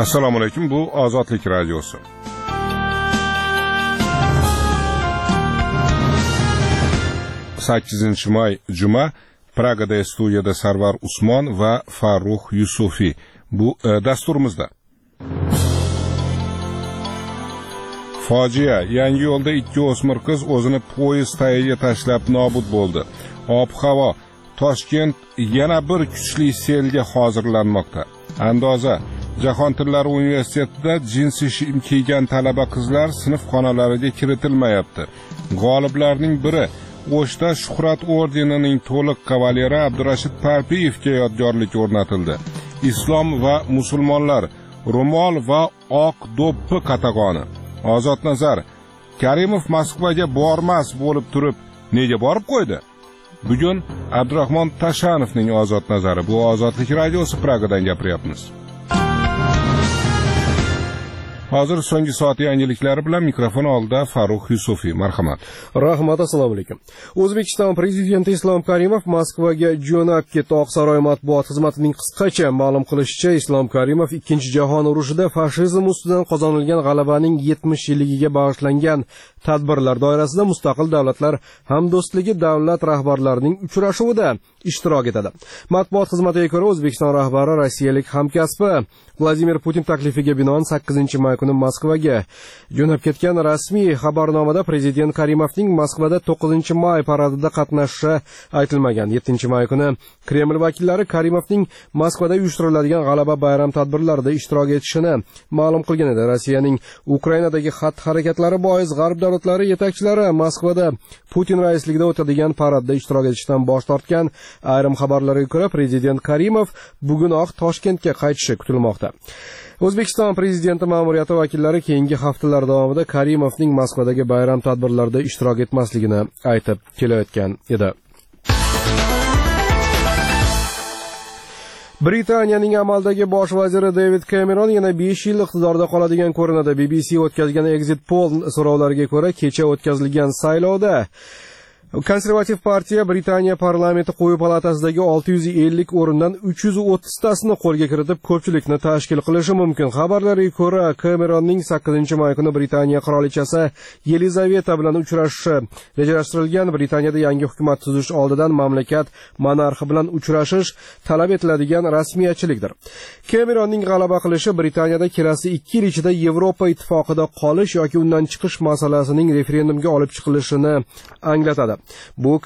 Assalomu alaykum, bu Ozodlik radiosi. May Juma, Pragada studiyada Sarvar Usmon va Farruh Yusufi. Bu dasturimizda. Fojia, yangi yo'lda ikki o'smir qiz o'zini poyezd tagiga tashlab nobud bo'ldi. Ob-havo, Toshkent yana bir kuchli selga hozirlanmoqda. Andoza, Jahon tillari universitetida jinsi shim kiygan talaba qizlar sinf xonalariga kiritilmayapti. G'oliblarning biri O'shda Shuhrat ordenining to'liq kavaleri Abdurashid Parpiyevga yodgorlik o'rnatildi. Islom va musulmonlar, ro'mol va oq do'ppi qatag'oni. Ozod nazar, Karimov Moskvaga bormas bo'lib turib, nega borib qo'ydi? Bugun Abdurahmon Tashanovning ozod nazari. Bu Ozodlik radiosi, Pragadan gapiryapmiz. Hozir so'nggi soat yangiliklari bilan mikrofon oldida Farruh Yusufi. Marhamat. Rahmat, assalomu alaykum. O'zbekiston prezidenti Islom Karimov Moskvaga jo'nab ketdi. Oqsaroy matbuot xizmatining qisqacha ma'lum qilishicha, Islom Karimov Ikkinchi jahon urushida fashizm ustidan qozonilgan g'alabaning 70 yilligiga bag'ishlangan tadbirlar doirasida mustaqil davlatlar hamdo'stligi davlat rahbarlarining uchrashuvida ishtirok etadi. Matbuot xizmatiga ko'ra, O'zbekiston rahbari rossiyalik hamkasbi Vladimir Putin taklifiga binoan 8-may kuni Moskvaga jo'nab ketgan. Rasmiy xabarnomada prezident Karimovning Moskvada 9-may paradida qatnashishi aytilmagan. 7-may kuni Kreml vakillari Karimovning Moskvada uyushtiriladigan g'alaba bayram tadbirlarida ishtirok etishini ma'lum qilgan edi. Rossiyaning Ukrainadagi xatti-harakatlari bois g'arb davlatlari yetakchilari Moskvada Putin raisligida o'tadigan paradda ishtirok etishdan bosh tortgan. Ayrim xabarlarga ko'ra, prezident Karimov bugunoq Toshkentga qaytishi kutilmoqda. O'zbekiston prezidenti ma'muriyati vakillari keyingi haftalar davomida Karimovning Moskvadagi bayram tadbirlarida ishtirok etmasligini aytib kelayotgan edi. Britaniyaning amaldagi bosh vaziri David Cameron yana 5 yil iqtidorda qoladigan ko'rinadi. BBC o'tkazgan exit poll so'rovlariga ko'ra, kecha o'tkazilgan saylovda Konservativ partiya Britaniya parlamenti quyi palatasidagi 650 o'rindan 330 tasini qo'lga kiritib, ko'pchilikni tashkil qilishi mumkin. Xabarlarga ko'ra, Cameronning 8-may kuni Britaniya qirolichasi Yelizaveta bilan uchrashishi rejalashtirilgan. Britaniyada yangi hukumat tuzish oldidan mamlakat monarxi bilan uchrashish talab etiladigan rasmiyatchilikdir. Cameronning g'alaba qilishi Britaniyada kelasi 2 yil ichida Yevropa ittifoqida qolish yoki undan chiqish masalasining referendumga olib chiqilishini anglatadi. Bu